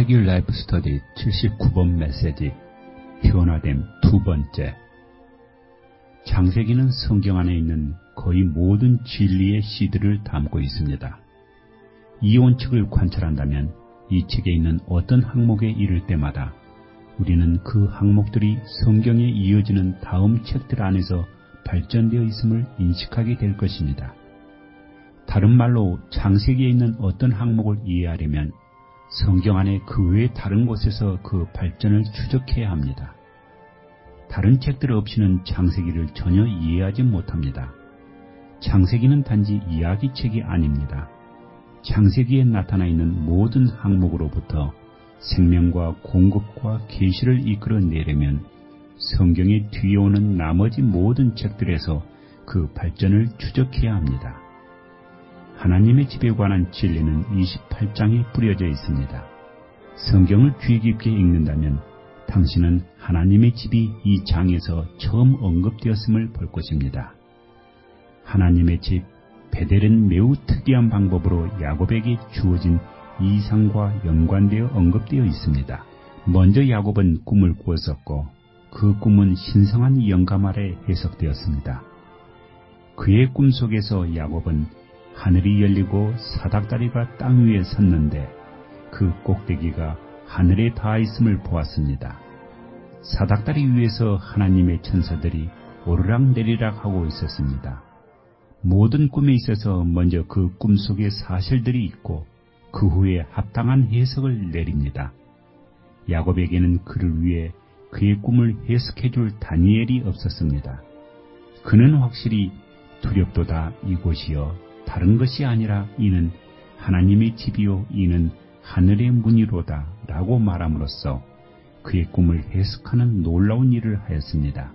창세기 라이프 스터디 79번 메시지 변화됨 두 번째. 창세기는 성경 안에 있는 거의 모든 진리의 씨들을 담고 있습니다. 이 원칙을 관찰한다면 이 책에 있는 어떤 항목에 이를 때마다 우리는 그 항목들이 성경에 이어지는 다음 책들 안에서 발전되어 있음을 인식하게 될 것입니다. 다른 말로 창세기에 있는 어떤 항목을 이해하려면 성경 안에 그 외 다른 곳에서 그 발전을 추적해야 합니다. 다른 책들 없이는 창세기를 전혀 이해하지 못합니다. 창세기는 단지 이야기책이 아닙니다. 창세기에 나타나 있는 모든 항목으로부터 생명과 공급과 계시를 이끌어내려면 성경의 뒤에 오는 나머지 모든 책들에서 그 발전을 추적해야 합니다. 하나님의 집에 관한 진리는 28장에 뿌려져 있습니다. 성경을 주의 깊게 읽는다면 당신은 하나님의 집이 이 장에서 처음 언급되었음을 볼 것입니다. 하나님의 집 베델은 매우 특이한 방법으로 야곱에게 주어진 이상과 연관되어 언급되어 있습니다. 먼저 야곱은 꿈을 꾸었었고 그 꿈은 신성한 영감 아래 해석되었습니다. 그의 꿈 속에서 야곱은 하늘이 열리고 사닥다리가 땅 위에 섰는데 그 꼭대기가 하늘에 닿아 있음을 보았습니다. 사닥다리 위에서 하나님의 천사들이 오르락내리락 하고 있었습니다. 모든 꿈에 있어서 먼저 그 꿈 속의 사실들이 있고 그 후에 합당한 해석을 내립니다. 야곱에게는 그를 위해 그의 꿈을 해석해줄 다니엘이 없었습니다. 그는 확실히 두렵도다 이곳이여 다른 것이 아니라 이는 하나님의 집이요 이는 하늘의 문이로다 라고 말함으로써 그의 꿈을 해석하는 놀라운 일을 하였습니다.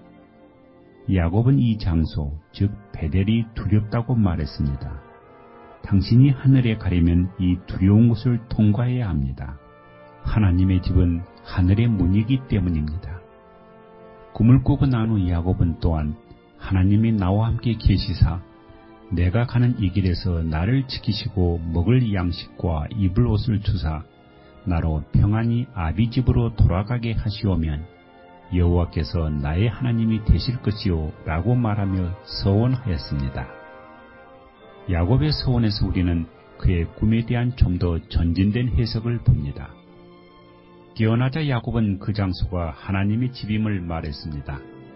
야곱은 이 장소, 즉 베델이 두렵다고 말했습니다. 당신이 하늘에 가려면 이 두려운 곳을 통과해야 합니다. 하나님의 집은 하늘의 문이기 때문입니다. 꿈을 꾸고 난 후 야곱은 또한 하나님이 나와 함께 계시사 내가 가는 이 길에서 나를 지키시고 먹을 양식과 입을 옷을 주사 나로 평안히 아비 집으로 돌아가게 하시오면 여호와께서 나의 하나님이 되실 것이요 라고 말하며 서원하였습니다. 야곱의 서원에서 우리는 그의 꿈에 대한 좀 더 전진된 해석을 봅니다. 깨어나자 야곱은 그 장소가 하나님의 집임을 말했습니다.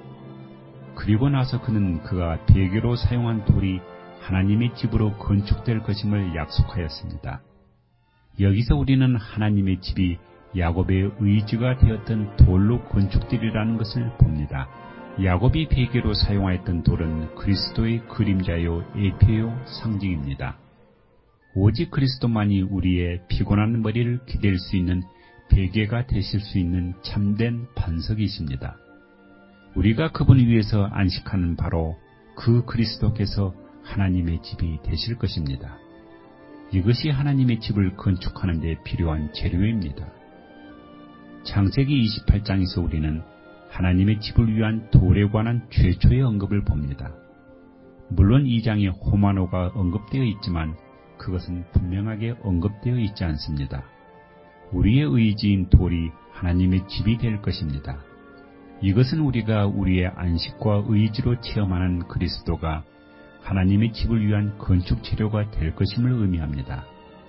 그리고 나서 그는 그가 베개로 사용한 돌이 하나님의 집으로 건축될 것임을 약속하였습니다. 여기서 우리는 하나님의 집이 야곱의 의지가 되었던 돌로 건축되리라는 것을 봅니다. 야곱이 베개로 사용하였던 돌은 그리스도의 그림자요 예표요 상징입니다. 오직 그리스도만이 우리의 피곤한 머리를 기댈 수 있는 베개가 되실 수 있는 참된 반석이십니다. 우리가 그분 위에서 안식하는 바로 그 그리스도께서 하나님의 집이 되실 것입니다. 이것이 하나님의 집을 건축하는 데 필요한 재료입니다. 창세기 28장에서 우리는 하나님의 집을 위한 돌에 관한 최초의 언급을 봅니다. 물론 이 장에 호마노가 언급되어 있지만 그것은 분명하게 언급되어 있지 않습니다. 우리의 의지인 돌이 하나님의 집이 될 것입니다. 이것은 우리가 우리의 안식과 의지로 체험하는 그리스도가 하나님의 집을 위한 건축 재료가 될 것임을 의미합니다.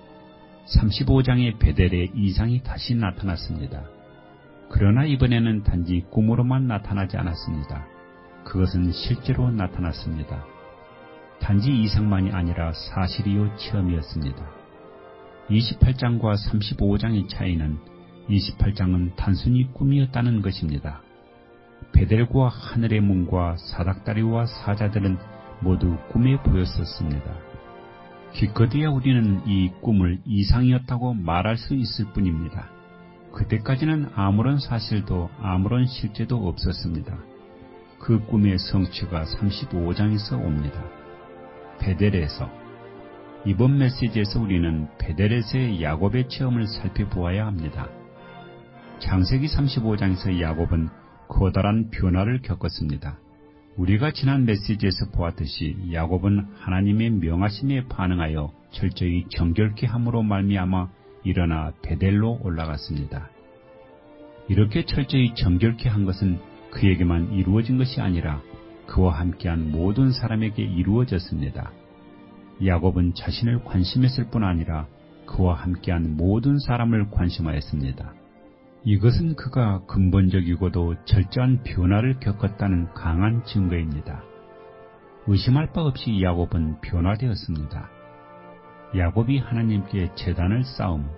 35장의 베델의 이상이 다시 나타났습니다. 그러나 이번에는 단지 꿈으로만 나타나지 않았습니다. 그것은 실제로 나타났습니다. 단지 이상만이 아니라 사실이요 체험이었습니다. 28장과 35장의 차이는 28장은 단순히 꿈이었다는 것입니다. 베델과 하늘의 문과 사닥다리와 사자들은 모두 꿈에 보였었습니다. 기껏해야 우리는 이 꿈을 이상이었다고 말할 수 있을 뿐입니다. 그때까지는 아무런 사실도 아무런 실제도 없었습니다. 그 꿈의 성취가 35장에서 옵니다. 베델에서. 이번 메시지에서 우리는 베델에서의 야곱의 체험을 살펴보아야 합니다. 창세기 35장에서 야곱은 커다란 변화를 겪었습니다. 우리가 지난 메시지에서 보았듯이 야곱은 하나님의 명하심에 반응하여 철저히 정결케 함으로 말미암아 일어나 베델로 올라갔습니다. 이렇게 철저히 정결케 한 것은 그에게만 이루어진 것이 아니라 그와 함께한 모든 사람에게 이루어졌습니다. 야곱은 자신을 관심했을 뿐 아니라 그와 함께한 모든 사람을 관심하였습니다. 이것은 그가 근본적이고도 철저한 변화를 겪었다는 강한 증거입니다. 의심할 바 없이 야곱은 변화되었습니다. 야곱이 하나님께 제단을 쌓음,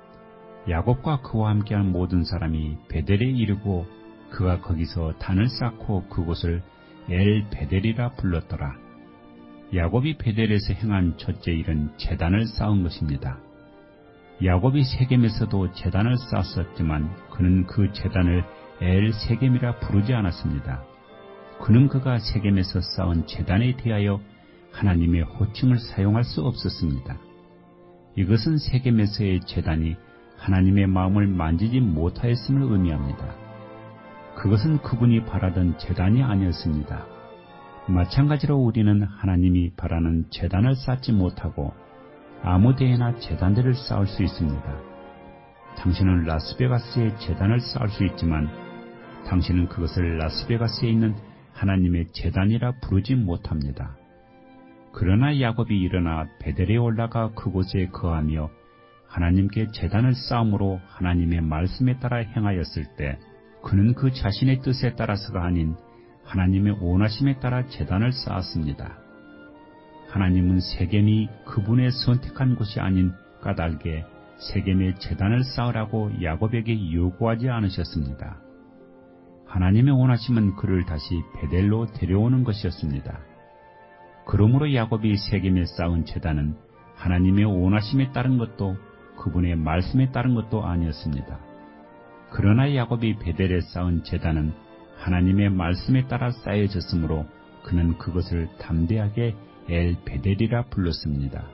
야곱과 그와 함께한 모든 사람이 베델에 이르고 그가 거기서 단을 쌓고 그곳을 엘 베델이라 불렀더라. 야곱이 베델에서 행한 첫째 일은 제단을 쌓은 것입니다. 야곱이 세겜에서도 제단을 쌓았지만 그는 그 제단을 엘 세겜이라 부르지 않았습니다. 그는 그가 세겜에서 쌓은 제단에 대하여 하나님의 호칭을 사용할 수 없었습니다. 이것은 세겜에서의 제단이 하나님의 마음을 만지지 못하였음을 의미합니다. 그것은 그분이 바라던 제단이 아니었습니다. 마찬가지로 우리는 하나님이 바라는 제단을 쌓지 못하고 아무 데에나 제단들을 쌓을 수 있습니다. 당신은 라스베가스에 제단을 쌓을 수 있지만 당신은 그것을 라스베가스에 있는 하나님의 제단이라 부르지 못합니다. 그러나 야곱이 일어나 베델에 올라가 그곳에 거하며 하나님께 제단을 쌓음으로 하나님의 말씀에 따라 행하였을 때 그는 그 자신의 뜻에 따라서가 아닌 하나님의 원하심에 따라 제단을 쌓았습니다. 하나님은 세겜이 그분의 선택한 곳이 아닌 까닭에 세겜에 제단을 쌓으라고 야곱에게 요구하지 않으셨습니다. 하나님의 원하심은 그를 다시 베델로 데려오는 것이었습니다. 그러므로 야곱이 세겜에 쌓은 제단은 하나님의 원하심에 따른 것도 그분의 말씀에 따른 것도 아니었습니다. 그러나 야곱이 베델에 쌓은 제단은 하나님의 말씀에 따라 쌓여졌으므로 그는 그것을 담대하게 엘 베델이라 불렀습니다.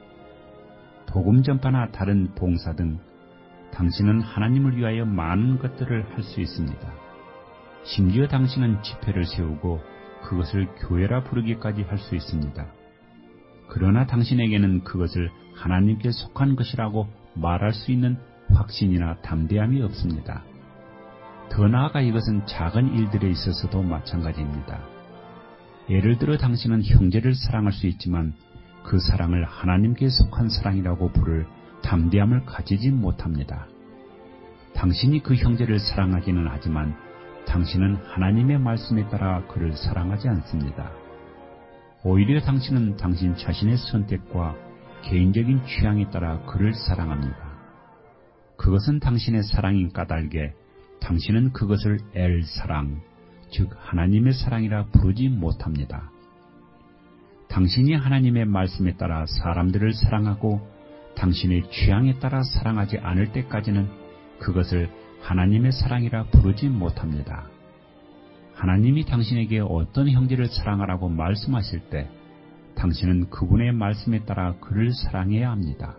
복음 전파나 다른 봉사 등 당신은 하나님을 위하여 많은 것들을 할 수 있습니다. 심지어 당신은 집회를 세우고 그것을 교회라 부르기까지 할 수 있습니다. 그러나 당신에게는 그것을 하나님께 속한 것이라고 말할 수 있는 확신이나 담대함이 없습니다. 더 나아가 이것은 작은 일들에 있어서도 마찬가지입니다. 예를 들어 당신은 형제를 사랑할 수 있지만 그 사랑을 하나님께 속한 사랑이라고 부를 담대함을 가지지 못합니다. 당신이 그 형제를 사랑하기는 하지만 당신은 하나님의 말씀에 따라 그를 사랑하지 않습니다. 오히려 당신은 당신 자신의 선택과 개인적인 취향에 따라 그를 사랑합니다. 그것은 당신의 사랑인 까닭에 당신은 그것을 엘 사랑, 즉 하나님의 사랑이라 부르지 못합니다. 당신이 하나님의 말씀에 따라 사람들을 사랑하고 당신의 취향에 따라 사랑하지 않을 때까지는 그것을 하나님의 사랑이라 부르지 못합니다. 하나님이 당신에게 어떤 형제를 사랑하라고 말씀하실 때 당신은 그분의 말씀에 따라 그를 사랑해야 합니다.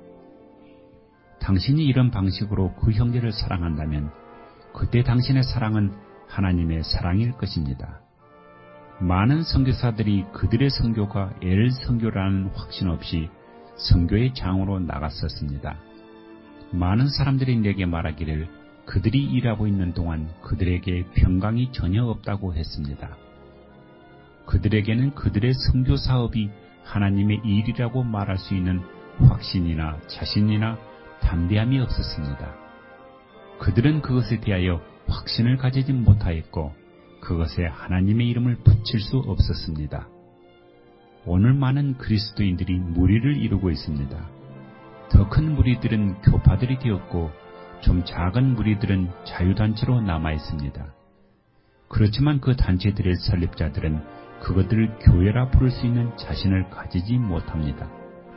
당신이 이런 방식으로 그 형제를 사랑한다면 그때 당신의 사랑은 하나님의 사랑일 것입니다. 많은 선교사들이 그들의 선교가 엘 선교라는 확신 없이 선교의 장으로 나갔었습니다. 많은 사람들이 내게 말하기를 그들이 일하고 있는 동안 그들에게 평강이 전혀 없다고 했습니다. 그들에게는 그들의 선교 사업이 하나님의 일이라고 말할 수 있는 확신이나 자신이나 담대함이 없었습니다. 그들은 그것에 대하여 확신을 가지지 못하였고 그것에 하나님의 이름을 붙일 수 없었습니다. 오늘 많은 그리스도인들이 무리를 이루고 있습니다. 더 큰 무리들은 교파들이 되었고 좀 작은 무리들은 자유단체로 남아있습니다. 그렇지만 그 단체들의 설립자들은 그것들을 교회라 부를 수 있는 자신을 가지지 못합니다.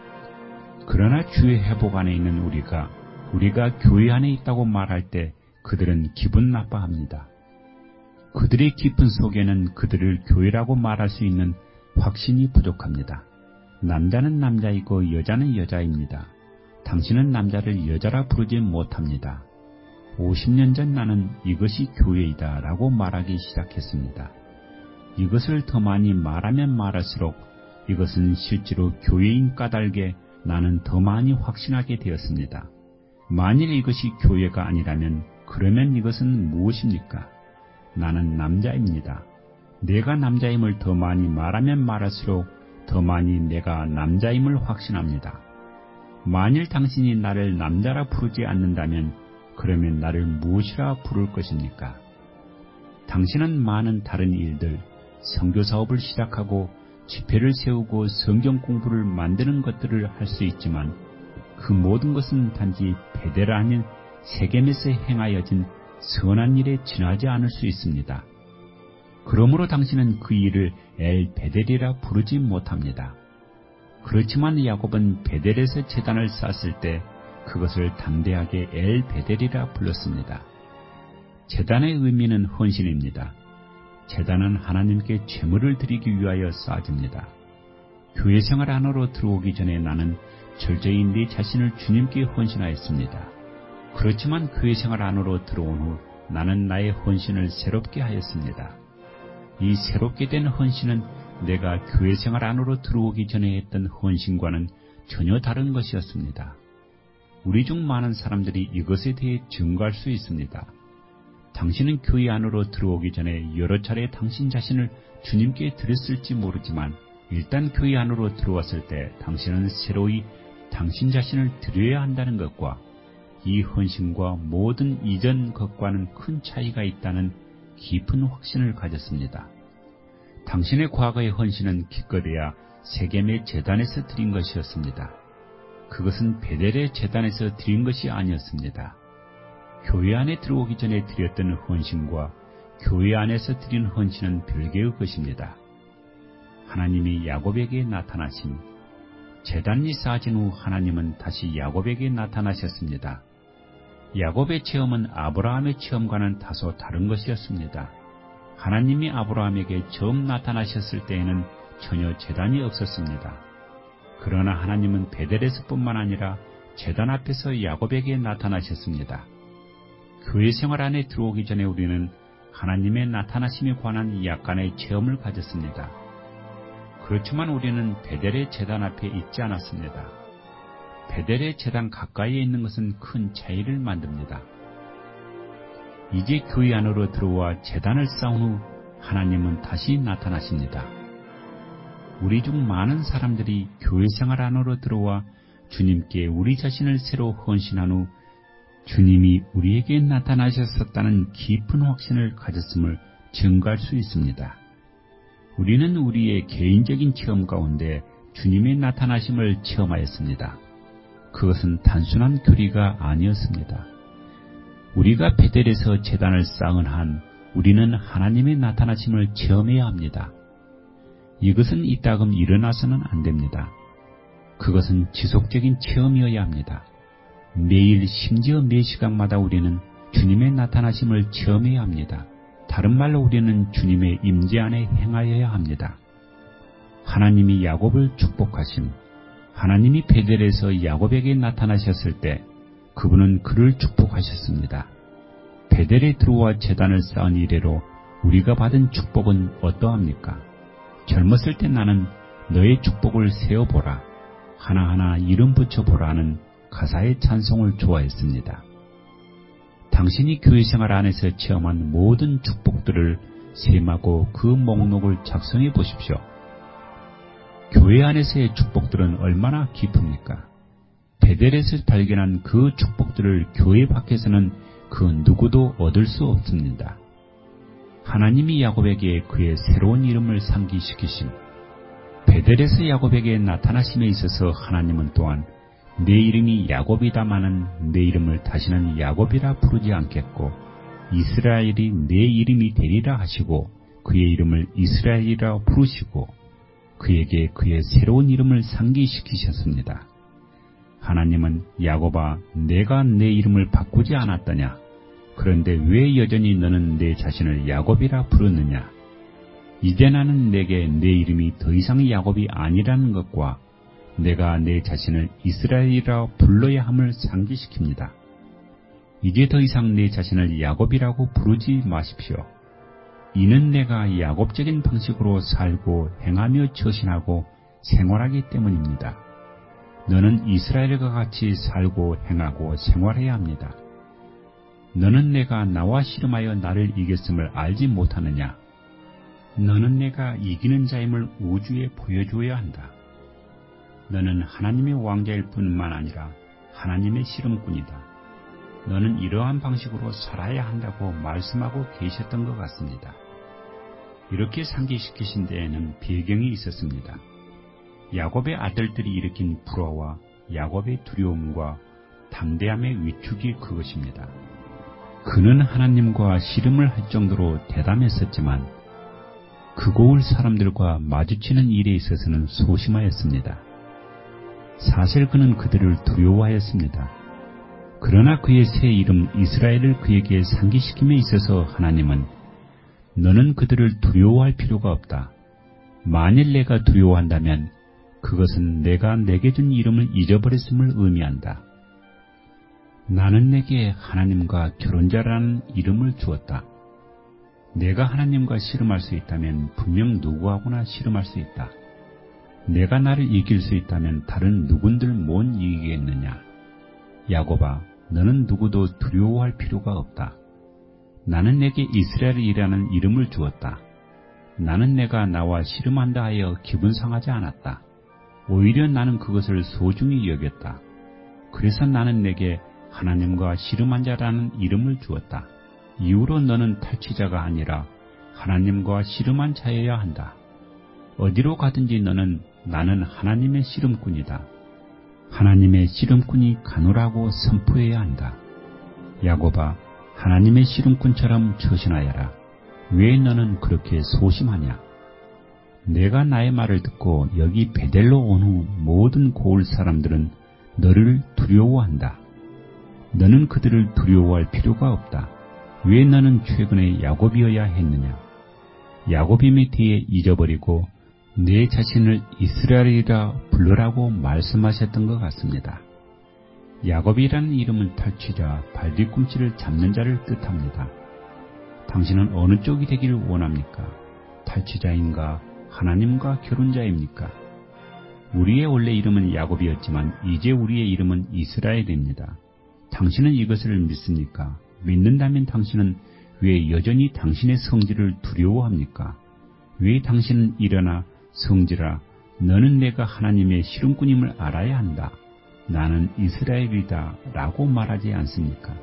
그러나 주의 회복 안에 있는 우리가 교회 안에 있다고 말할 때 그들은 기분 나빠합니다. 그들의 깊은 속에는 그들을 교회라고 말할 수 있는 확신이 부족합니다. 남자는 남자이고 여자는 여자입니다. 당신은 남자를 여자라 부르지 못합니다. 50년 전 나는 이것이 교회이다 라고 말하기 시작했습니다. 이것을 더 많이 말하면 말할수록 이것은 실제로 교회인 까닭에 나는 더 많이 확신하게 되었습니다. 만일 이것이 교회가 아니라면 그러면 이것은 무엇입니까? 나는 남자입니다. 내가 남자임을 더 많이 말하면 말할수록 더 많이 내가 남자임을 확신합니다. 만일 당신이 나를 남자라 부르지 않는다면 그러면 나를 무엇이라 부를 것입니까? 당신은 많은 다른 일들, 선교사업을 시작하고 집회를 세우고 성경 공부를 만드는 것들을 할 수 있지만 그 모든 것은 단지 베델 아닌 세겜에서 행하여진 선한 일에 지나지 않을 수 있습니다. 그러므로 당신은 그 일을 엘 베델이라 부르지 못합니다. 그렇지만 야곱은 베델에서 제단을 쌓았을 때 그것을 담대하게 엘 베델이라 불렀습니다. 제단의 의미는 헌신입니다. 제단은 하나님께 제물을 드리기 위하여 쌓아집니다. 교회 생활 안으로 들어오기 전에 나는 철저히 내 자신을 주님께 헌신하였습니다. 그렇지만 교회 생활 안으로 들어온 후 나는 나의 헌신을 새롭게 하였습니다. 이 새롭게 된 헌신은 내가 교회 생활 안으로 들어오기 전에 했던 헌신과는 전혀 다른 것이었습니다. 우리 중 많은 사람들이 이것에 대해 증거할 수 있습니다. 당신은 교회 안으로 들어오기 전에 여러 차례 당신 자신을 주님께 드렸을지 모르지만 일단 교회 안으로 들어왔을 때 당신은 새로이 당신 자신을 드려야 한다는 것과 이 헌신과 모든 이전 것과는 큰 차이가 있다는 깊은 확신을 가졌습니다. 당신의 과거의 헌신은 기껏해야 세겜의 제단에서 드린 것이었습니다. 그것은 베델의 제단에서 드린 것이 아니었습니다. 교회 안에 들어오기 전에 드렸던 헌신과 교회 안에서 드린 헌신은 별개의 것입니다. 하나님이 야곱에게 나타나심, 제단이 쌓아진 후 하나님은 다시 야곱에게 나타나셨습니다. 야곱의 체험은 아브라함의 체험과는 다소 다른 것이었습니다. 하나님이 아브라함에게 처음 나타나셨을 때에는 전혀 제단이 없었습니다. 그러나 하나님은 베델에서뿐만 아니라 제단 앞에서 야곱에게 나타나셨습니다. 교회 생활 안에 들어오기 전에 우리는 하나님의 나타나심에 관한 약간의 체험을 가졌습니다. 그렇지만 우리는 베델의 제단 앞에 있지 않았습니다. 베델의 제단 가까이에 있는 것은 큰 차이를 만듭니다. 이제 교회 안으로 들어와 제단을 쌓은 후 하나님은 다시 나타나십니다. 우리 중 많은 사람들이 교회 생활 안으로 들어와 주님께 우리 자신을 새로 헌신한 후 주님이 우리에게 나타나셨었다는 깊은 확신을 가졌음을 증거할 수 있습니다. 우리는 우리의 개인적인 체험 가운데 주님의 나타나심을 체험하였습니다. 그것은 단순한 교리가 아니었습니다. 우리가 베델에서 제단을 쌓은 한 우리는 하나님의 나타나심을 체험해야 합니다. 이것은 이따금 일어나서는 안 됩니다. 그것은 지속적인 체험이어야 합니다. 매일 심지어 매 시간마다 우리는 주님의 나타나심을 체험해야 합니다. 다른 말로 우리는 주님의 임재 안에 행하여야 합니다. 하나님이 야곱을 축복하심, 하나님이 베델에서 야곱에게 나타나셨을 때 그분은 그를 축복하셨습니다. 베델에 들어와 제단을 쌓은 이래로 우리가 받은 축복은 어떠합니까? 젊었을 때 나는 너의 축복을 세어보라, 하나하나 이름 붙여보라 하는 가사의 찬송을 좋아했습니다. 당신이 교회 생활 안에서 체험한 모든 축복들을 셈하고 그 목록을 작성해 보십시오. 교회 안에서의 축복들은 얼마나 깊습니까? 베델에서 발견한 그 축복들을 교회 밖에서는 그 누구도 얻을 수 없습니다. 하나님이 야곱에게 그의 새로운 이름을 상기시키심, 베델에서 야곱에게 나타나심에 있어서 하나님은 또한 내 이름이 야곱이다마는 내 이름을 다시는 야곱이라 부르지 않겠고 이스라엘이 내 이름이 되리라 하시고 그의 이름을 이스라엘이라 부르시고 그에게 그의 새로운 이름을 상기시키셨습니다. 하나님은 야곱아, 내가 내 이름을 바꾸지 않았더냐? 그런데 왜 여전히 너는 내 자신을 야곱이라 부르느냐? 이제 나는 내게 내 이름이 더 이상 야곱이 아니라는 것과 내가 내 자신을 이스라엘이라 불러야 함을 상기시킵니다. 이제 더 이상 내 자신을 야곱이라고 부르지 마십시오. 이는 내가 야곱적인 방식으로 살고 행하며 처신하고 생활하기 때문입니다. 너는 이스라엘과 같이 살고 행하고 생활해야 합니다. 너는 내가 나와 씨름하여 나를 이겼음을 알지 못하느냐? 너는 내가 이기는 자임을 우주에 보여주어야 한다. 너는 하나님의 왕자일 뿐만 아니라 하나님의 씨름꾼이다. 너는 이러한 방식으로 살아야 한다고 말씀하고 계셨던 것 같습니다. 이렇게 상기시키신 데에는 배경이 있었습니다. 야곱의 아들들이 일으킨 불화와 야곱의 두려움과 담대함의 위축이 그것입니다. 그는 하나님과 씨름을 할 정도로 대담했었지만 그고을 사람들과 마주치는 일에 있어서는 소심하였습니다. 사실 그는 그들을 두려워하였습니다. 그러나 그의 새 이름 이스라엘을 그에게 상기시킴에 있어서 하나님은 너는 그들을 두려워할 필요가 없다. 만일 내가 두려워한다면 그것은 내가 내게 준 이름을 잊어버렸음을 의미한다. 나는 내게 하나님과 결혼자라는 이름을 주었다. 내가 하나님과 씨름할 수 있다면 분명 누구하고나 씨름할 수 있다. 내가 나를 이길 수 있다면 다른 누군들 못 이기겠느냐. 야곱아, 너는 누구도 두려워할 필요가 없다. 나는 내게 이스라엘이라는 이름을 주었다. 나는 내가 나와 씨름한다 하여 기분 상하지 않았다. 오히려 나는 그것을 소중히 여겼다. 그래서 나는 내게 하나님과 씨름한 자라는 이름을 주었다. 이후로 너는 탈취자가 아니라 하나님과 씨름한 자여야 한다. 어디로 가든지 너는 나는 하나님의 씨름꾼이다. 하나님의 씨름꾼이 가노라고 선포해야 한다. 야곱아, 하나님의 씨름꾼처럼 처신하여라. 왜 너는 그렇게 소심하냐? 내가 나의 말을 듣고 여기 베델로 온 후 모든 고을 사람들은 너를 두려워한다. 너는 그들을 두려워할 필요가 없다. 왜 너는 최근에 야곱이어야 했느냐? 야곱임의 뒤에 잊어버리고 내 자신을 이스라엘이라 부르라고 말씀하셨던 것 같습니다. 야곱이라는 이름은 탈취자, 발뒤꿈치를 잡는 자를 뜻합니다. 당신은 어느 쪽이 되기를 원합니까? 탈취자인가? 하나님과 결혼자입니까? 우리의 원래 이름은 야곱이었지만 이제 우리의 이름은 이스라엘입니다. 당신은 이것을 믿습니까? 믿는다면 당신은 왜 여전히 당신의 성질을 두려워합니까? 왜 당신은 일어나 성질아, 너는 내가 하나님의 씨름꾼임을 알아야 한다. 나는 이스라엘이다 라고 말하지 않습니까?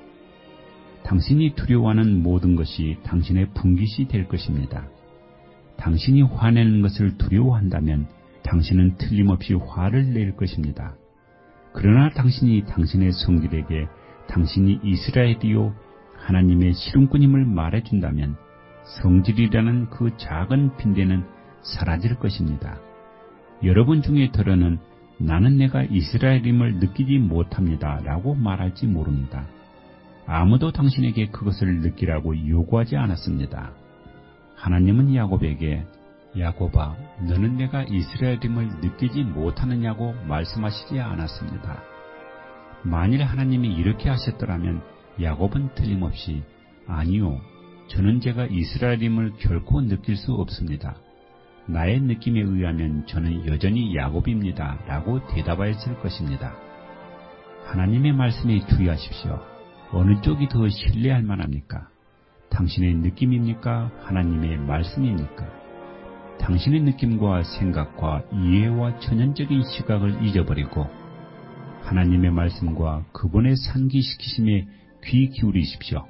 당신이 두려워하는 모든 것이 당신의 분깃이 될 것입니다. 당신이 화내는 것을 두려워한다면 당신은 틀림없이 화를 낼 것입니다. 그러나 당신이 당신의 성질에게 당신이 이스라엘이요 하나님의 씨름꾼임을 말해준다면 성질이라는 그 작은 빈대는 사라질 것입니다. 여러분 중에 들어는 나는 내가 이스라엘임을 느끼지 못합니다 라고 말할지 모릅니다. 아무도 당신에게 그것을 느끼라고 요구하지 않았습니다. 하나님은 야곱에게 야곱아, 너는 내가 이스라엘임을 느끼지 못하느냐고 말씀하시지 않았습니다. 만일 하나님이 이렇게 하셨더라면 야곱은 틀림없이 아니요, 저는 제가 이스라엘임을 결코 느낄 수 없습니다. 나의 느낌에 의하면 저는 여전히 야곱입니다 라고 대답하였을 것입니다. 하나님의 말씀에 주의하십시오. 어느 쪽이 더 신뢰할 만합니까? 당신의 느낌입니까? 하나님의 말씀입니까? 당신의 느낌과 생각과 이해와 천연적인 시각을 잊어버리고 하나님의 말씀과 그분의 상기시키심에 귀 기울이십시오.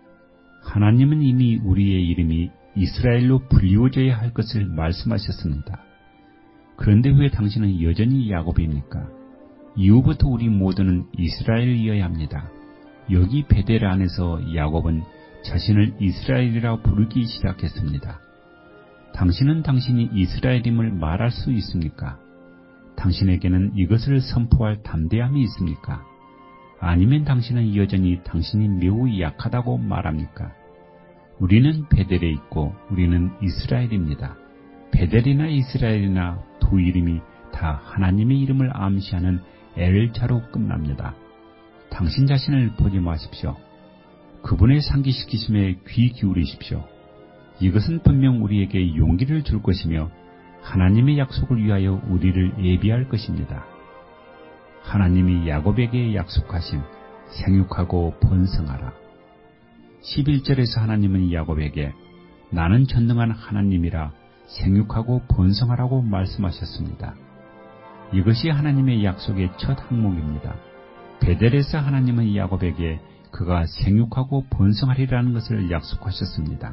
하나님은 이미 우리의 이름이 이스라엘로 불리워져야 할 것을 말씀하셨습니다. 그런데 왜 당신은 여전히 야곱입니까? 이후부터 우리 모두는 이스라엘이어야 합니다. 여기 베델 안에서 야곱은 자신을 이스라엘이라 부르기 시작했습니다. 당신은 당신이 이스라엘임을 말할 수 있습니까? 당신에게는 이것을 선포할 담대함이 있습니까? 아니면 당신은 여전히 당신이 매우 약하다고 말합니까? 우리는 베델에 있고 우리는 이스라엘입니다. 베델이나 이스라엘이나 두 이름이 다 하나님의 이름을 암시하는 엘자로 끝납니다. 당신 자신을 보지 마십시오. 그분의 상기시키심에 귀 기울이십시오. 이것은 분명 우리에게 용기를 줄 것이며 하나님의 약속을 위하여 우리를 예비할 것입니다. 하나님이 야곱에게 약속하신 생육하고 번성하라. 11절에서 하나님은 야곱에게 나는 전능한 하나님이라 생육하고 번성하라고 말씀하셨습니다. 이것이 하나님의 약속의 첫 항목입니다. 베델에서 하나님은 야곱에게 그가 생육하고 번성하리라는 것을 약속하셨습니다.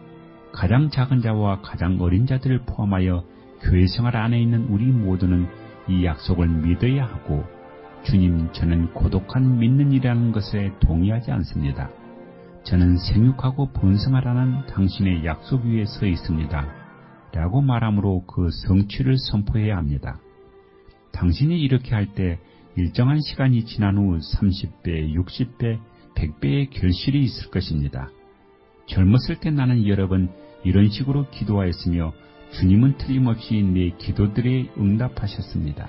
가장 작은 자와 가장 어린 자들을 포함하여 교회 생활 안에 있는 우리 모두는 이 약속을 믿어야 하고, 주님, 저는 고독한 믿는 이라는 것에 동의하지 않습니다. 저는 생육하고 번성하라는 당신의 약속 위에 서 있습니다. 라고 말함으로 그 성취를 선포해야 합니다. 당신이 이렇게 할 때 일정한 시간이 지난 후 30배, 60배, 100배의 결실이 있을 것입니다. 젊었을 때 나는 여러 번 이런 식으로 기도하였으며 주님은 틀림없이 내 기도들에 응답하셨습니다.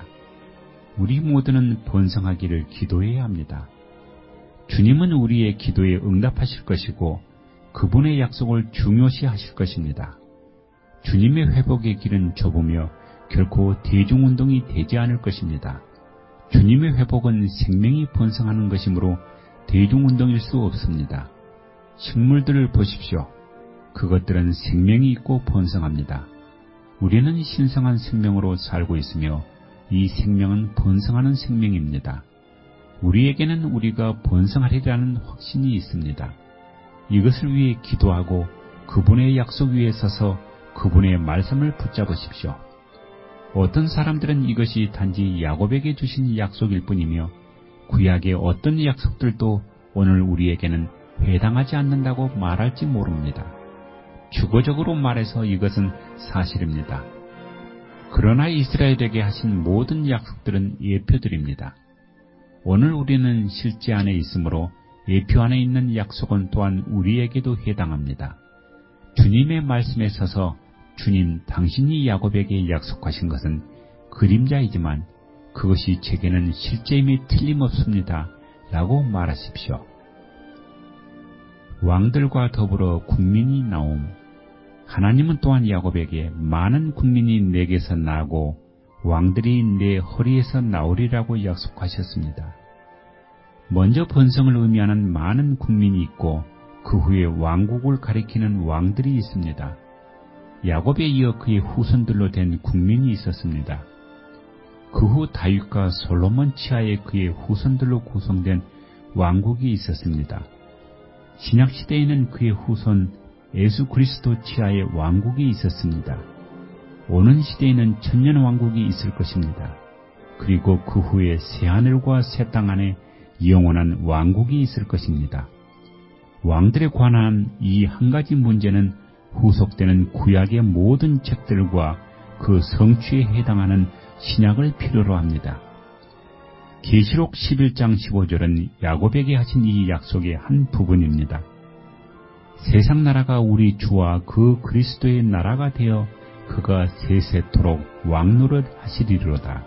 우리 모두는 번성하기를 기도해야 합니다. 주님은 우리의 기도에 응답하실 것이고 그분의 약속을 중요시 하실 것입니다. 주님의 회복의 길은 좁으며 결코 대중운동이 되지 않을 것입니다. 주님의 회복은 생명이 번성하는 것이므로 대중운동일 수 없습니다. 식물들을 보십시오. 그것들은 생명이 있고 번성합니다. 우리는 신성한 생명으로 살고 있으며 이 생명은 번성하는 생명입니다. 우리에게는 우리가 번성하리라는 확신이 있습니다. 이것을 위해 기도하고 그분의 약속 위에 서서 그분의 말씀을 붙잡으십시오. 어떤 사람들은 이것이 단지 야곱에게 주신 약속일 뿐이며 구약의 어떤 약속들도 오늘 우리에게는 해당하지 않는다고 말할지 모릅니다. 주거적으로 말해서 이것은 사실입니다. 그러나 이스라엘에게 하신 모든 약속들은 예표들입니다. 오늘 우리는 실제 안에 있으므로 예표 안에 있는 약속은 또한 우리에게도 해당합니다. 주님의 말씀에 서서 주님, 당신이 야곱에게 약속하신 것은 그림자이지만 그것이 제게는 실제임이 틀림없습니다. 라고 말하십시오. 왕들과 더불어 국민이 나옴. 하나님은 또한 야곱에게 많은 국민이 내게서 나고 왕들이 내 허리에서 나오리라고 약속하셨습니다. 먼저 번성을 의미하는 많은 국민이 있고 그 후에 왕국을 가리키는 왕들이 있습니다. 야곱에 이어 그의 후손들로 된 국민이 있었습니다. 그 후 다윗과 솔로몬 치하에 그의 후손들로 구성된 왕국이 있었습니다. 신약시대에는 그의 후손 예수 그리스도 치하의 왕국이 있었습니다. 오는 시대에는 천년왕국이 있을 것입니다. 그리고 그 후에 새하늘과 새 땅 안에 영원한 왕국이 있을 것입니다. 왕들에 관한 이 한 가지 문제는 후속되는 구약의 모든 책들과 그 성취에 해당하는 신약을 필요로 합니다. 계시록 11장 15절은 야곱에게 하신 이 약속의 한 부분입니다. 세상 나라가 우리 주와 그 그리스도의 나라가 되어 그가 세세토록 왕노릇 하시리로다.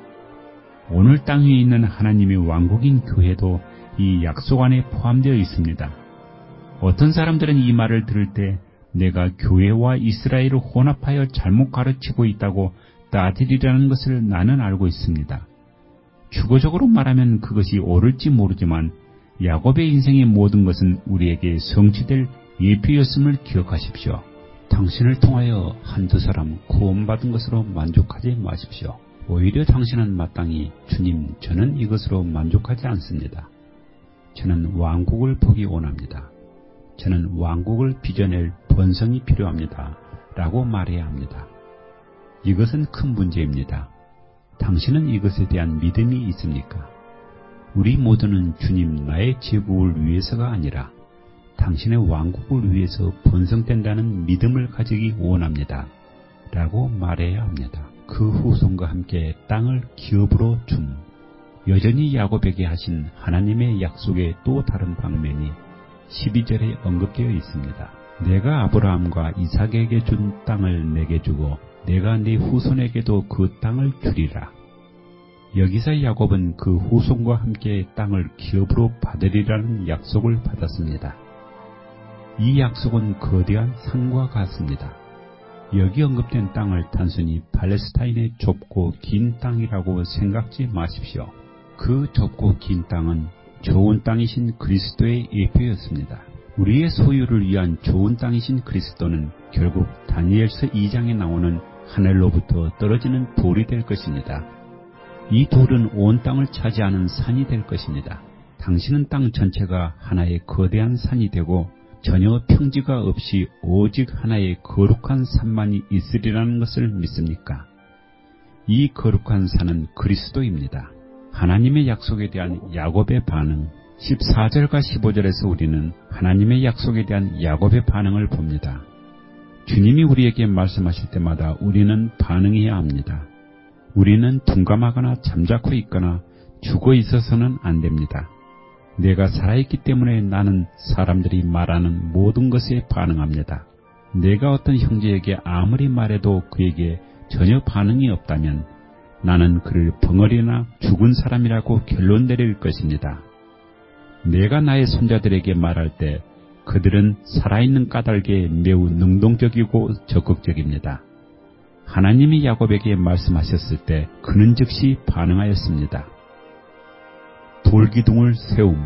오늘 땅 위에 있는 하나님의 왕국인 교회도 이 약속 안에 포함되어 있습니다. 어떤 사람들은 이 말을 들을 때 내가 교회와 이스라엘을 혼합하여 잘못 가르치고 있다고 따지리라는 것을 나는 알고 있습니다. 주거적으로 말하면 그것이 옳을지 모르지만 야곱의 인생의 모든 것은 우리에게 성취될 예표였음을 기억하십시오. 당신을 통하여 한두 사람 구원받은 것으로 만족하지 마십시오. 오히려 당신은 마땅히 주님, 저는 이것으로 만족하지 않습니다. 저는 왕국을 보기 원합니다. 저는 왕국을 빚어낼 번성이 필요합니다. 라고 말해야 합니다. 이것은 큰 문제입니다. 당신은 이것에 대한 믿음이 있습니까? 우리 모두는 주님, 나의 제국을 위해서가 아니라 당신의 왕국을 위해서 번성된다는 믿음을 가지기 원합니다. 라고 말해야 합니다. 그 후손과 함께 땅을 기업으로 줌. 여전히 야곱에게 하신 하나님의 약속의 또 다른 방면이 12절에 언급되어 있습니다. 내가 아브라함과 이삭에게 준 땅을 내게 주고 내가 네 후손에게도 그 땅을 주리라. 여기서 야곱은 그 후손과 함께 땅을 기업으로 받으리라는 약속을 받았습니다. 이 약속은 거대한 산과 같습니다. 여기 언급된 땅을 단순히 팔레스타인의 좁고 긴 땅이라고 생각지 마십시오. 그 좁고 긴 땅은 좋은 땅이신 그리스도의 예표였습니다. 우리의 소유를 위한 좋은 땅이신 그리스도는 결국 다니엘서 2장에 나오는 하늘로부터 떨어지는 돌이 될 것입니다. 이 돌은 온 땅을 차지하는 산이 될 것입니다. 당신은 땅 전체가 하나의 거대한 산이 되고 전혀 평지가 없이 오직 하나의 거룩한 산만이 있으리라는 것을 믿습니까? 이 거룩한 산은 그리스도입니다. 하나님의 약속에 대한 야곱의 반응. 14절과 15절에서 우리는 하나님의 약속에 대한 야곱의 반응을 봅니다. 주님이 우리에게 말씀하실 때마다 우리는 반응해야 합니다. 우리는 둔감하거나 잠자코 있거나 죽어 있어서는 안 됩니다. 내가 살아있기 때문에 나는 사람들이 말하는 모든 것에 반응합니다. 내가 어떤 형제에게 아무리 말해도 그에게 전혀 반응이 없다면 나는 그를 벙어리나 죽은 사람이라고 결론 내릴 것입니다. 내가 나의 손자들에게 말할 때 그들은 살아있는 까닭에 매우 능동적이고 적극적입니다. 하나님이 야곱에게 말씀하셨을 때 그는 즉시 반응하였습니다. 돌기둥을 세움.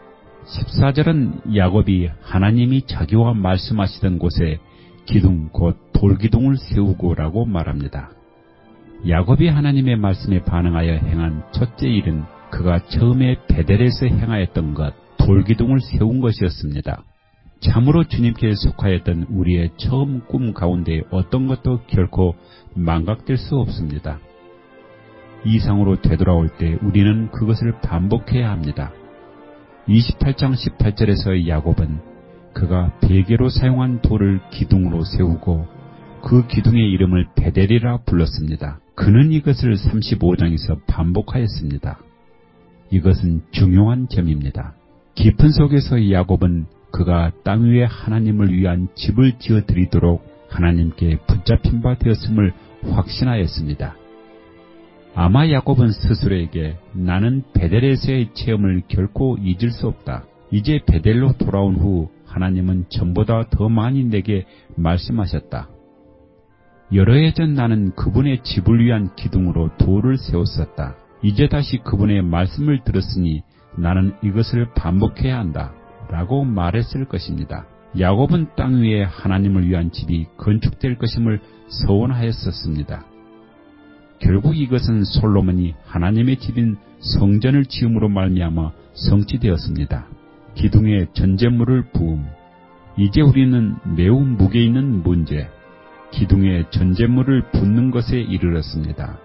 14절은 야곱이 하나님이 자기와 말씀하시던 곳에 기둥 곧 돌기둥을 세우고라고 말합니다. 야곱이 하나님의 말씀에 반응하여 행한 첫째 일은 그가 처음에 베델에서 행하였던 것, 돌기둥을 세운 것이었습니다. 참으로 주님께 속하였던 우리의 처음 꿈 가운데 어떤 것도 결코 망각될 수 없습니다. 이상으로 되돌아올 때 우리는 그것을 반복해야 합니다. 28장 18절에서의 야곱은 그가 베개로 사용한 돌을 기둥으로 세우고 그 기둥의 이름을 베델이라 불렀습니다. 그는 이것을 35장에서 반복하였습니다. 이것은 중요한 점입니다. 깊은 속에서 야곱은 그가 땅 위에 하나님을 위한 집을 지어 드리도록 하나님께 붙잡힌 바 되었음을 확신하였습니다. 아마 야곱은 스스로에게 나는 베델에서의 체험을 결코 잊을 수 없다. 이제 베델로 돌아온 후 하나님은 전보다 더 많이 내게 말씀하셨다. 여러 해 전 나는 그분의 집을 위한 기둥으로 돌을 세웠었다. 이제 다시 그분의 말씀을 들었으니 나는 이것을 반복해야 한다. 라고 말했을 것입니다. 야곱은 땅 위에 하나님을 위한 집이 건축될 것임을 소원하였었습니다. 결국 이것은 솔로몬이 하나님의 집인 성전을 지음으로 말미암아 성취되었습니다. 기둥에 전제물을 부음. 이제 우리는 매우 무게 있는 문제, 기둥에 전제물을 붓는 것에 이르렀습니다.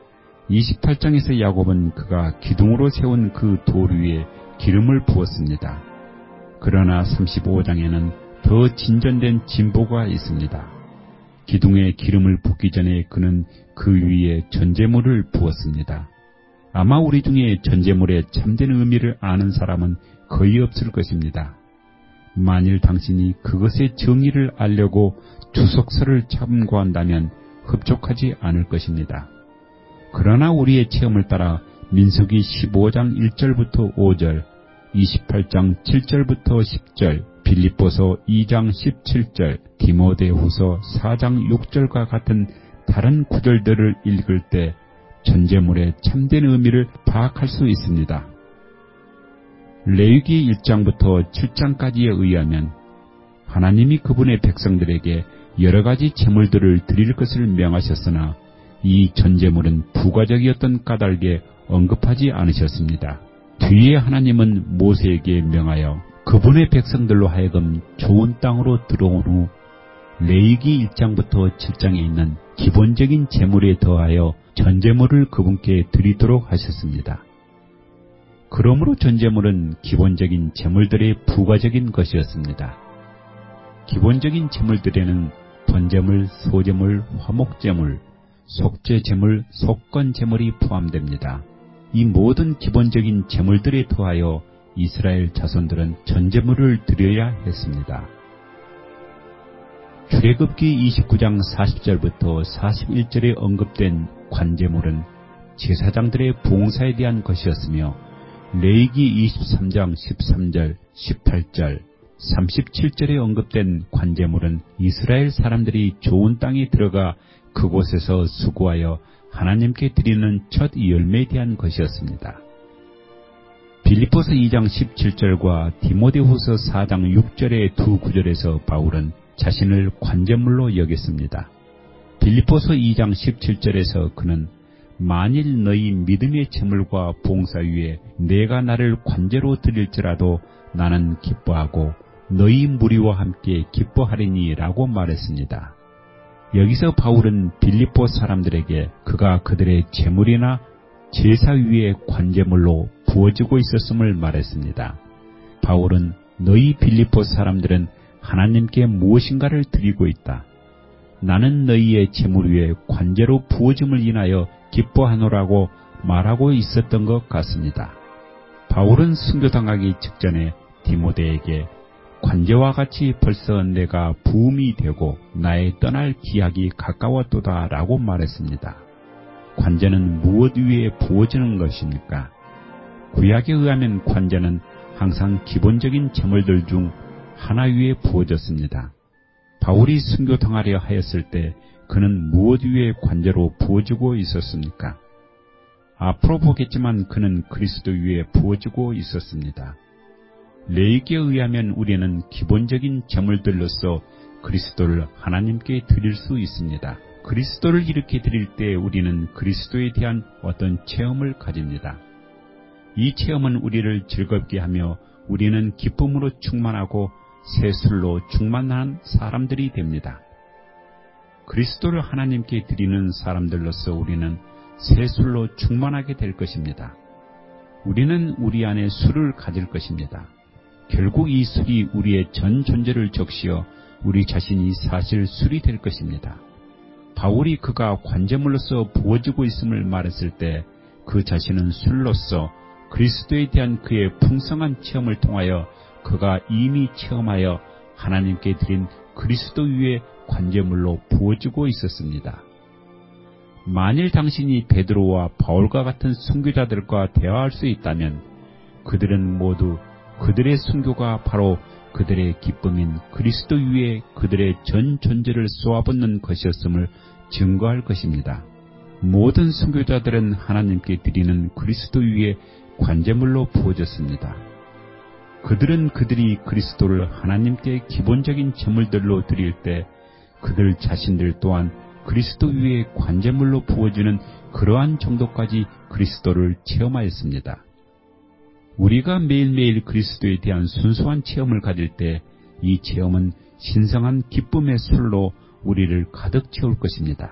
28장에서 야곱은 그가 기둥으로 세운 그 돌 위에 기름을 부었습니다. 그러나 35장에는 더 진전된 진보가 있습니다. 기둥에 기름을 붓기 전에 그는 그 위에 전제물을 부었습니다. 아마 우리 중에 전제물의 참된 의미를 아는 사람은 거의 없을 것입니다. 만일 당신이 그것의 정의를 알려고 주석서를 참고한다면 흡족하지 않을 것입니다. 그러나 우리의 체험을 따라 민수기 15장 1절부터 5절, 28장 7절부터 10절, 빌립보서 2장 17절, 디모데후서 4장 6절과 같은 다른 구절들을 읽을 때 전제물의 참된 의미를 파악할 수 있습니다. 레위기 1장부터 7장까지에 의하면 하나님이 그분의 백성들에게 여러 가지 제물들을 드릴 것을 명하셨으나 이 전제물은 부가적이었던 까닭에 언급하지 않으셨습니다. 뒤에 하나님은 모세에게 명하여 그분의 백성들로 하여금 좋은 땅으로 들어온 후 레위기 1장부터 7장에 있는 기본적인 제물에 더하여 전제물을 그분께 드리도록 하셨습니다. 그러므로 전제물은 기본적인 제물들의 부가적인 것이었습니다. 기본적인 제물들에는 번제물, 소제물, 화목제물, 속죄제물, 속건제물이 포함됩니다. 이 모든 기본적인 제물들에 더하여 이스라엘 자손들은 전제물을 드려야 했습니다. 출애굽기 29장 40절부터 41절에 언급된 관제물은 제사장들의 봉사에 대한 것이었으며 레위기 23장 13절, 18절, 37절에 언급된 관제물은 이스라엘 사람들이 좋은 땅에 들어가 그곳에서 수고하여 하나님께 드리는 첫 열매에 대한 것이었습니다. 빌립보서 2장 17절과 디모데후서 4장 6절의 두 구절에서 바울은 자신을 관제물로 여겼습니다. 빌립보서 2장 17절에서 그는 만일 너희 믿음의 재물과 봉사 위에 내가 나를 관제로 드릴지라도 나는 기뻐하고 너희 무리와 함께 기뻐하리니 라고 말했습니다. 여기서 바울은 빌립보 사람들에게 그가 그들의 재물이나 제사 위에 관제물로 부어지고 있었음을 말했습니다. 바울은 너희 빌립보 사람들은 하나님께 무엇인가를 드리고 있다. 나는 너희의 재물 위에 관제로 부어짐을 인하여 기뻐하노라고 말하고 있었던 것 같습니다. 바울은 순교당하기 직전에 디모데에게 관제와 같이 벌써 내가 부음이 되고 나의 떠날 기약이 가까웠도다 라고 말했습니다. 관제는 무엇 위에 부어지는 것입니까? 구약에 의하면 관제는 항상 기본적인 재물들 중 하나 위에 부어졌습니다. 바울이 순교당하려 하였을 때 그는 무엇 위에 관제로 부어지고 있었습니까? 앞으로 보겠지만 그는 그리스도 위에 부어지고 있었습니다. 레위기에 의하면 우리는 기본적인 제물들로서 그리스도를 하나님께 드릴 수 있습니다. 그리스도를 이렇게 드릴 때 우리는 그리스도에 대한 어떤 체험을 가집니다. 이 체험은 우리를 즐겁게 하며 우리는 기쁨으로 충만하고 새 술로 충만한 사람들이 됩니다. 그리스도를 하나님께 드리는 사람들로서 우리는 새 술로 충만하게 될 것입니다. 우리는 우리 안에 술을 가질 것입니다. 결국 이 술이 우리의 전 존재를 적시어 우리 자신이 사실 술이 될 것입니다. 바울이 그가 관제물로서 부어지고 있음을 말했을 때 그 자신은 술로서 그리스도에 대한 그의 풍성한 체험을 통하여 그가 이미 체험하여 하나님께 드린 그리스도 위에 관제물로 부어지고 있었습니다. 만일 당신이 베드로와 바울과 같은 순교자들과 대화할 수 있다면 그들은 모두 그들의 순교가 바로 그들의 기쁨인 그리스도 위에 그들의 전 존재를 쏘아붓는 것이었음을 증거할 것입니다. 모든 순교자들은 하나님께 드리는 그리스도 위에 관제물로 부어졌습니다. 그들은 그들이 그리스도를 하나님께 기본적인 제물들로 드릴 때 그들 자신들 또한 그리스도 위에 관제물로 부어지는 그러한 정도까지 그리스도를 체험하였습니다. 우리가 매일매일 그리스도에 대한 순수한 체험을 가질 때 이 체험은 신성한 기쁨의 술로 우리를 가득 채울 것입니다.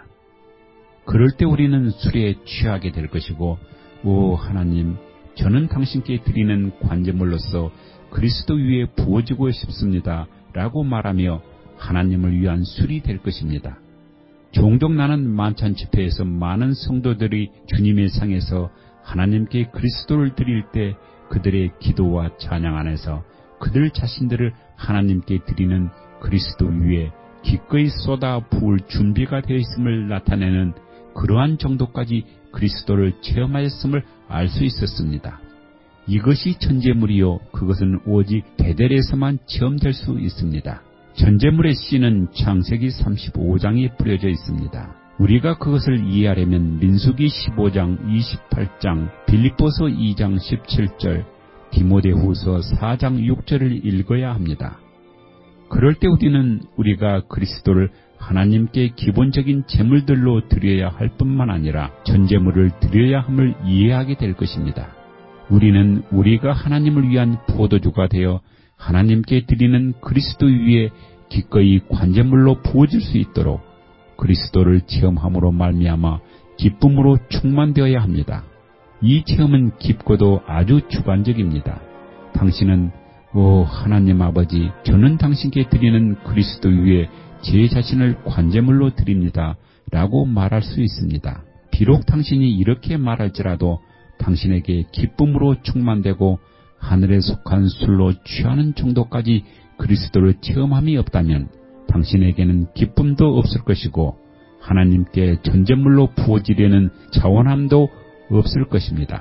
그럴 때 우리는 술에 취하게 될 것이고, 오 하나님, 저는 당신께 드리는 관제물로서 그리스도 위에 부어지고 싶습니다 라고 말하며 하나님을 위한 술이 될 것입니다. 종종 나는 만찬 집회에서 많은 성도들이 주님의 상에서 하나님께 그리스도를 드릴 때 그들의 기도와 찬양 안에서 그들 자신들을 하나님께 드리는 그리스도 위에 기꺼이 쏟아 부을 준비가 되어 있음을 나타내는 그러한 정도까지 그리스도를 체험하였음을 알 수 있었습니다. 이것이 전제물이요, 그것은 오직 베델에서만 체험될 수 있습니다. 전제물의 씨는 창세기 35장에 뿌려져 있습니다. 우리가 그것을 이해하려면 민수기 15장 28장, 빌립보서 2장 17절, 디모데후서 4장 6절을 읽어야 합니다. 그럴 때 우리는 우리가 그리스도를 하나님께 기본적인 제물들로 드려야 할 뿐만 아니라 전제물을 드려야 함을 이해하게 될 것입니다. 우리는 우리가 하나님을 위한 포도주가 되어 하나님께 드리는 그리스도 위에 기꺼이 관제물로 부어질 수 있도록 그리스도를 체험함으로 말미암아 기쁨으로 충만되어야 합니다. 이 체험은 깊고도 아주 주관적입니다. 당신은 오 하나님 아버지, 저는 당신께 드리는 그리스도 위에 제 자신을 관제물로 드립니다 라고 말할 수 있습니다. 비록 당신이 이렇게 말할지라도 당신에게 기쁨으로 충만되고 하늘에 속한 술로 취하는 정도까지 그리스도를 체험함이 없다면 당신에게는 기쁨도 없을 것이고 하나님께 전제물로 부어지려는 자원함도 없을 것입니다.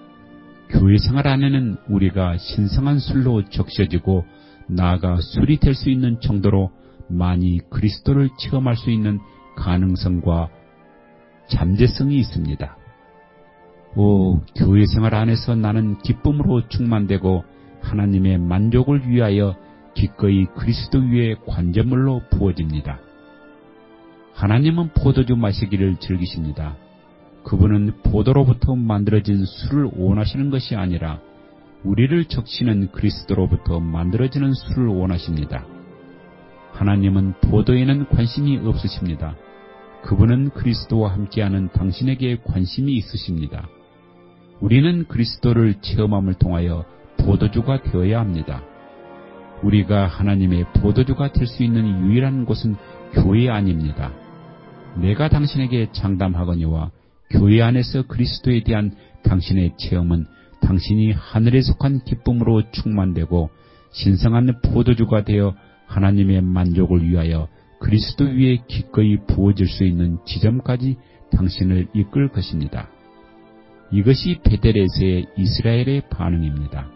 교회 생활 안에는 우리가 신성한 술로 적셔지고 나아가 술이 될 수 있는 정도로 많이 그리스도를 체험할 수 있는 가능성과 잠재성이 있습니다. 오, 교회 생활 안에서 나는 기쁨으로 충만되고 하나님의 만족을 위하여 기꺼이 그리스도 위에 관제물로 부어집니다. 하나님은 포도주 마시기를 즐기십니다. 그분은 포도로부터 만들어진 술을 원하시는 것이 아니라 우리를 적시는 그리스도로부터 만들어지는 술을 원하십니다. 하나님은 포도에는 관심이 없으십니다. 그분은 그리스도와 함께하는 당신에게 관심이 있으십니다. 우리는 그리스도를 체험함을 통하여 포도주가 되어야 합니다. 우리가 하나님의 포도주가 될 수 있는 유일한 곳은 교회 아닙니다. 내가 당신에게 장담하거니와 교회 안에서 그리스도에 대한 당신의 체험은 당신이 하늘에 속한 기쁨으로 충만되고 신성한 포도주가 되어 하나님의 만족을 위하여 그리스도 위에 기꺼이 부어질 수 있는 지점까지 당신을 이끌 것입니다. 이것이 베델에서의 이스라엘의 반응입니다.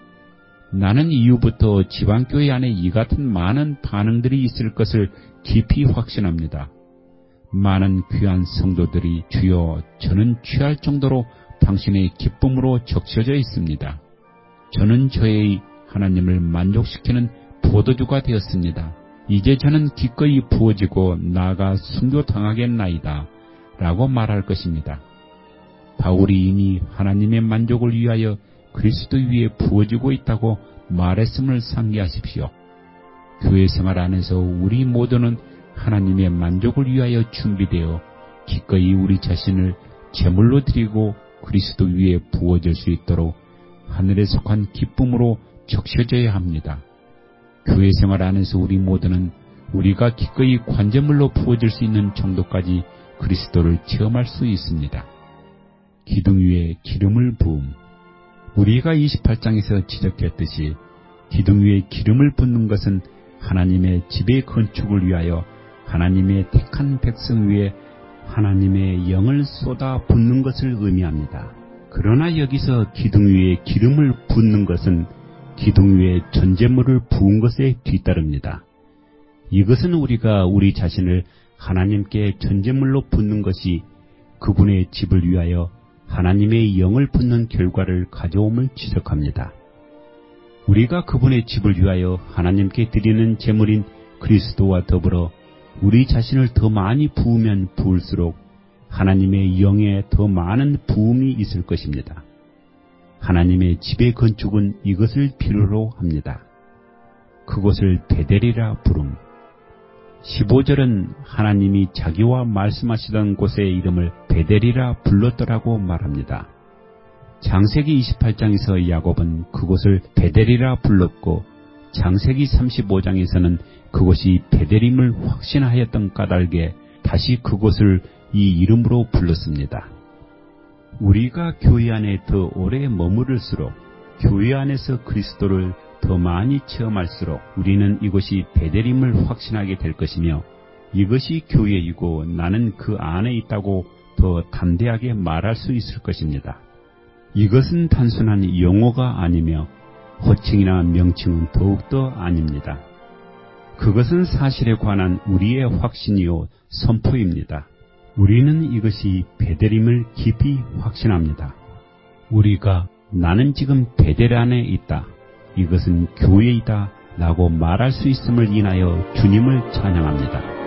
나는 이후부터 지방교회 안에 이 같은 많은 반응들이 있을 것을 깊이 확신합니다. 많은 귀한 성도들이 주여 저는 취할 정도로 당신의 기쁨으로 적셔져 있습니다. 저는 저의 하나님을 만족시키는 포도주가 되었습니다. 이제 저는 기꺼이 부어지고 나아가 순교당하겠나이다 라고 말할 것입니다. 바울이 이미 하나님의 만족을 위하여 그리스도 위에 부어지고 있다고 말했음을 상기하십시오. 교회 생활 안에서 우리 모두는 하나님의 만족을 위하여 준비되어 기꺼이 우리 자신을 제물로 드리고 그리스도 위에 부어질 수 있도록 하늘에 속한 기쁨으로 적셔져야 합니다. 교회 생활 안에서 우리 모두는 우리가 기꺼이 관제물로 부어질 수 있는 정도까지 그리스도를 체험할 수 있습니다. 기둥 위에 기름을 부음. 우리가 28장에서 지적했듯이 기둥 위에 기름을 붓는 것은 하나님의 집의 건축을 위하여 하나님의 택한 백성 위에 하나님의 영을 쏟아 붓는 것을 의미합니다. 그러나 여기서 기둥 위에 기름을 붓는 것은 기둥 위에 전제물을 부은 것에 뒤따릅니다. 이것은 우리가 우리 자신을 하나님께 전제물로 붓는 것이 그분의 집을 위하여 하나님의 영을 붓는 결과를 가져옴을 지적합니다. 우리가 그분의 집을 위하여 하나님께 드리는 제물인 그리스도와 더불어 우리 자신을 더 많이 부으면 부을수록 하나님의 영에 더 많은 부음이 있을 것입니다. 하나님의 집의 건축은 이것을 필요로 합니다. 그곳을 베델이라 부름. 15절은 하나님이 자기와 말씀하시던 곳의 이름을 베델이라 불렀더라고 말합니다. 창세기 28장에서 야곱은 그곳을 베델이라 불렀고 창세기 35장에서는 그곳이 베델임을 확신하였던 까닭에 다시 그곳을 이 이름으로 불렀습니다. 우리가 교회 안에 더 오래 머무를수록 교회 안에서 그리스도를 더 많이 체험할수록 우리는 이곳이 베델임을 확신하게 될 것이며 이것이 교회이고 나는 그 안에 있다고 더 담대하게 말할 수 있을 것입니다. 이것은 단순한 용어가 아니며 호칭이나 명칭은 더욱더 아닙니다. 그것은 사실에 관한 우리의 확신이요 선포입니다. 우리는 이것이 베델임을 깊이 확신합니다. 우리가 나는 지금 베델 안에 있다. 이것은 교회이다 라고 말할 수 있음을 인하여 주님을 찬양합니다.